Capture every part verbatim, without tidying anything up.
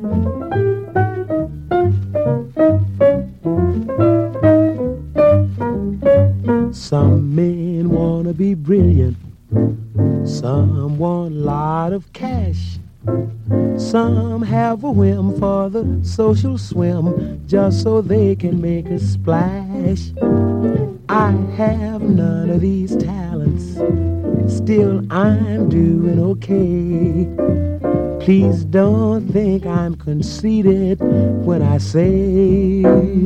Some men wanna be brilliant, some want a lot of cash. Some have a whim for the social swim just so they can make a splash. I have none of these talents, still I'm doing okay. Please don't think I'm conceited when I say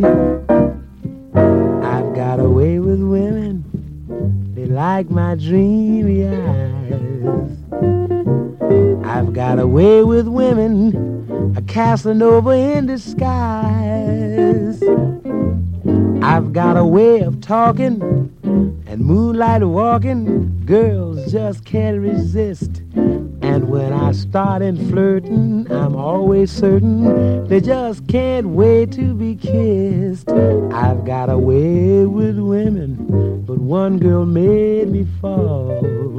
I've got a way with women. They like my dreamy eyes. I've got a way with women, a Casanova in disguise. I've got a way of talking and moonlight walking, girls just can't resist. And when I start in flirting, I'm always certain they just can't wait to be kissed. I've got a way with women, but one girl made me fall.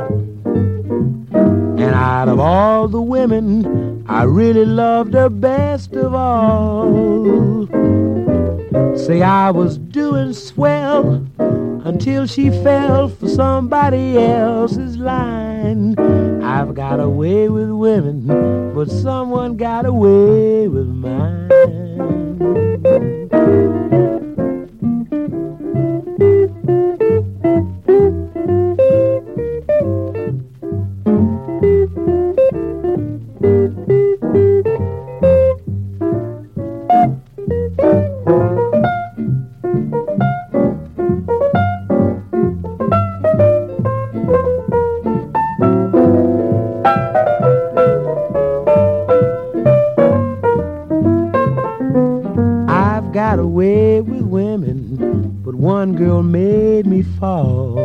And out of all the women, I really loved her best of all. Say I was doing swell until she fell for somebody else's line. I've got a way with women, but someone got away with mine. Got away with women, but one girl made me fall.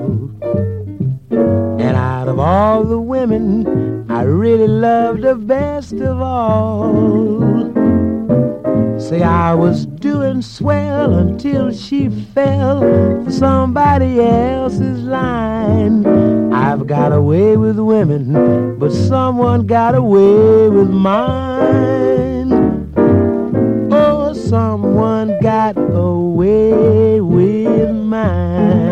And out of all the women, I really loved her best of all. Say I was doing swell until she fell for somebody else's line. I've got away with women, but someone got away with mine. Someone got away with mine.